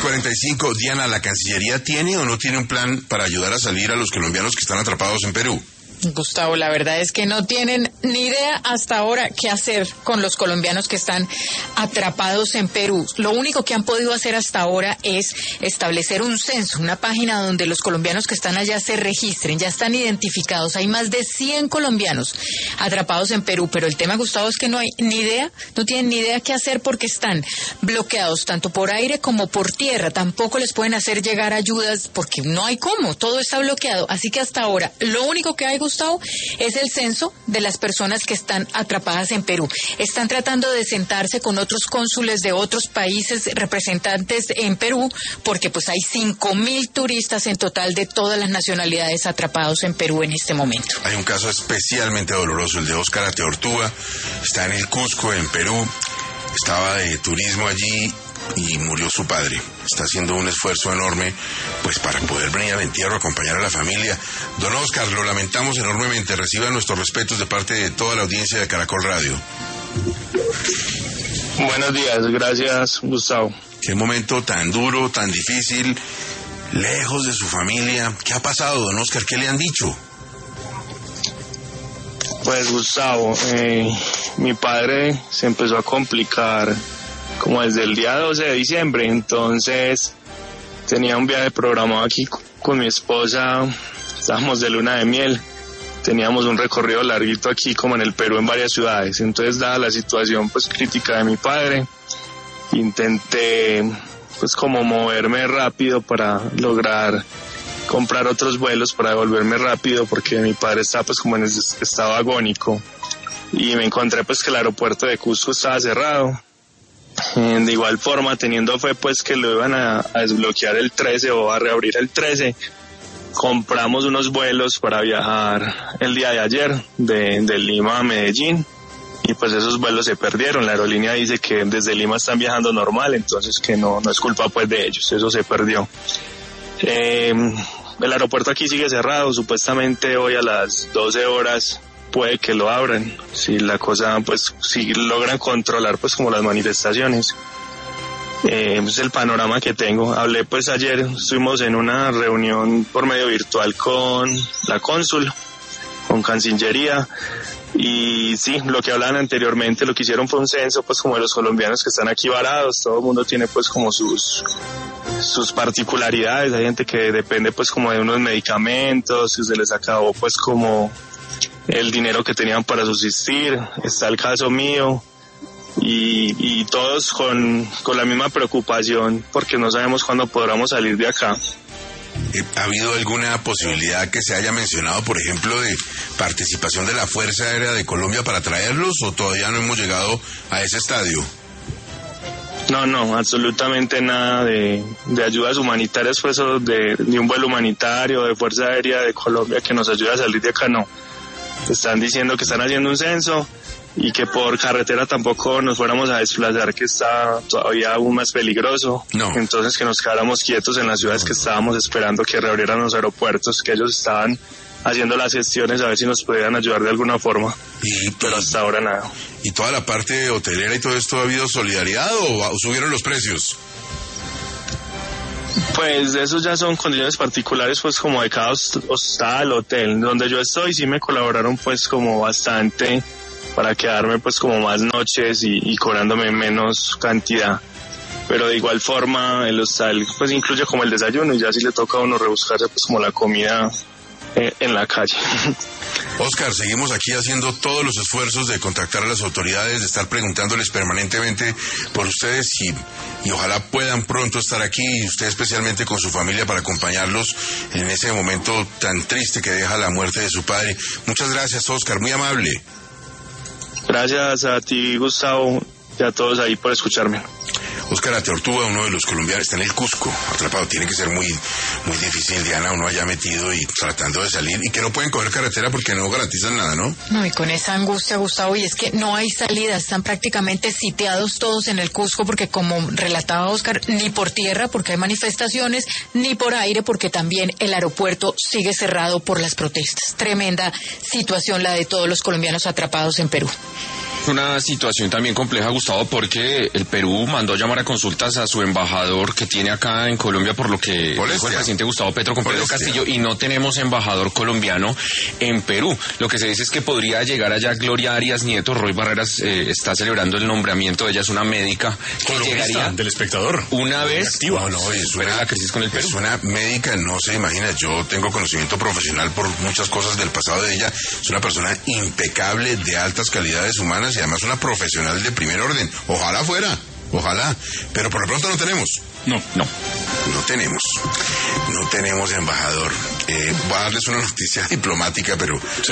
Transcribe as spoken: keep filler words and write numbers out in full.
cuarenta y cinco. Diana, ¿la Cancillería tiene o no tiene un plan para ayudar a salir a los colombianos que están atrapados en Perú? Gustavo, la verdad es que no tienen ni idea hasta ahora qué hacer con los colombianos que están atrapados en Perú. Lo único que han podido hacer hasta ahora es establecer un censo, una página donde los colombianos que están allá se registren, ya están identificados. Hay más de cien colombianos atrapados en Perú, pero el tema, Gustavo, es que no hay ni idea, no tienen ni idea qué hacer porque están bloqueados tanto por aire como por tierra. Tampoco les pueden hacer llegar ayudas porque no hay cómo, todo está bloqueado. Así que hasta ahora lo único que hay, Gustavo, es el censo de las personas que están atrapadas en Perú. Están tratando de sentarse con otros cónsules de otros países, representantes en Perú, porque pues hay cinco mil turistas en total de todas las nacionalidades atrapados en Perú en este momento. Hay un caso especialmente doloroso, el de Óscar Ateortúa. Está en el Cusco, en Perú. Estaba de turismo allí y murió su padre. Está haciendo un esfuerzo enorme pues para poder venir al entierro, acompañar a la familia. Don Óscar, lo lamentamos enormemente. Reciba nuestros respetos de parte de toda la audiencia de Caracol Radio. Buenos días, gracias, Gustavo. Qué momento tan duro, tan difícil, lejos de su familia. ¿Qué ha pasado, don Óscar? ¿Qué le han dicho? Pues, Gustavo, eh, mi padre se empezó a complicar como desde el día doce de diciembre, entonces tenía un viaje programado aquí con mi esposa, estábamos de luna de miel, teníamos un recorrido larguito aquí como en el Perú en varias ciudades, entonces dada la situación pues crítica de mi padre, intenté pues como moverme rápido para lograr comprar otros vuelos para devolverme rápido porque mi padre estaba pues como en estado agónico y me encontré pues que el aeropuerto de Cusco estaba cerrado. De igual forma, teniendo fe pues que lo iban a, a desbloquear el trece o a reabrir el trece, compramos unos vuelos para viajar el día de ayer de, de Lima a Medellín y pues esos vuelos se perdieron. La aerolínea dice que desde Lima están viajando normal, entonces que no, no es culpa pues de ellos, eso se perdió. Eh, el aeropuerto aquí sigue cerrado, supuestamente hoy a las doce horas puede que lo abran, si la cosa, pues, si logran controlar, pues, como las manifestaciones. Eh, es el panorama que tengo. Hablé, pues, ayer, estuvimos en una reunión por medio virtual con la cónsul, con Cancillería, y sí, lo que hablaban anteriormente, lo que hicieron fue un censo, pues, como de los colombianos que están aquí varados, todo el mundo tiene, pues, como sus sus particularidades, hay gente que depende, pues, como de unos medicamentos, que se les acabó, pues, como el dinero que tenían para subsistir, está el caso mío, y, y todos con, con la misma preocupación, porque no sabemos cuándo podremos salir de acá. ¿Ha habido alguna posibilidad que se haya mencionado, por ejemplo, de participación de la Fuerza Aérea de Colombia para traerlos, o todavía no hemos llegado a ese estadio? No, no, absolutamente nada de, de ayudas humanitarias, pues, de, de un vuelo humanitario, de Fuerza Aérea de Colombia que nos ayude a salir de acá, no. Están diciendo que están haciendo un censo y que por carretera tampoco nos fuéramos a desplazar, que está todavía aún más peligroso. No. Entonces que nos quedáramos quietos en las ciudades que estábamos esperando que reabrieran los aeropuertos, que ellos estaban haciendo las gestiones a ver si nos podían ayudar de alguna forma. Y, pero hasta ahora nada. ¿Y toda la parte hotelera y todo esto ha habido solidaridad o, o subieron los precios? Pues esos ya son condiciones particulares, pues como de cada hostal, hotel. Donde yo estoy sí me colaboraron pues como bastante para quedarme pues como más noches y, y cobrándome menos cantidad. Pero de igual forma el hostal pues incluye como el desayuno y ya sí le toca a uno rebuscarse pues como la comida eh, en la calle. Óscar, seguimos aquí haciendo todos los esfuerzos de contactar a las autoridades, de estar preguntándoles permanentemente por ustedes y, y ojalá puedan pronto estar aquí, y usted especialmente con su familia, para acompañarlos en ese momento tan triste que deja la muerte de su padre. Muchas gracias, Óscar, muy amable. Gracias a ti, Gustavo, y a todos ahí por escucharme. Óscar Ateortúa, uno de los colombianos, está en el Cusco, atrapado. Tiene que ser muy muy difícil, Diana, uno allá metido y tratando de salir, y que no pueden coger carretera porque no garantizan nada, ¿no? No, y con esa angustia, Gustavo, y es que no hay salida, están prácticamente sitiados todos en el Cusco, porque como relataba Óscar, ni por tierra porque hay manifestaciones, ni por aire porque también el aeropuerto sigue cerrado por las protestas. Tremenda situación la de todos los colombianos atrapados en Perú. Una situación también compleja, Gustavo, porque el Perú mandó a llamar a consultas a su embajador que tiene acá en Colombia, por lo que Molestia. dijo el presidente Gustavo Petro con Pedro Molestia. Castillo, y no tenemos embajador colombiano en Perú. Lo que se dice es que podría llegar allá Gloria Arias Nieto. Roy Barreras eh, está celebrando el nombramiento, ella es una médica que Columnista llegaría del Espectador. una vez Activa. No, no, es fuera una, la crisis con el Perú. es una médica, no se imagina, yo tengo conocimiento profesional por muchas cosas del pasado de ella, es una persona impecable, de altas calidades humanas y además una profesional de primer orden. Ojalá fuera, ojalá, pero por lo pronto no tenemos. No, no. No tenemos, no tenemos embajador. Eh, voy a darles una noticia diplomática, pero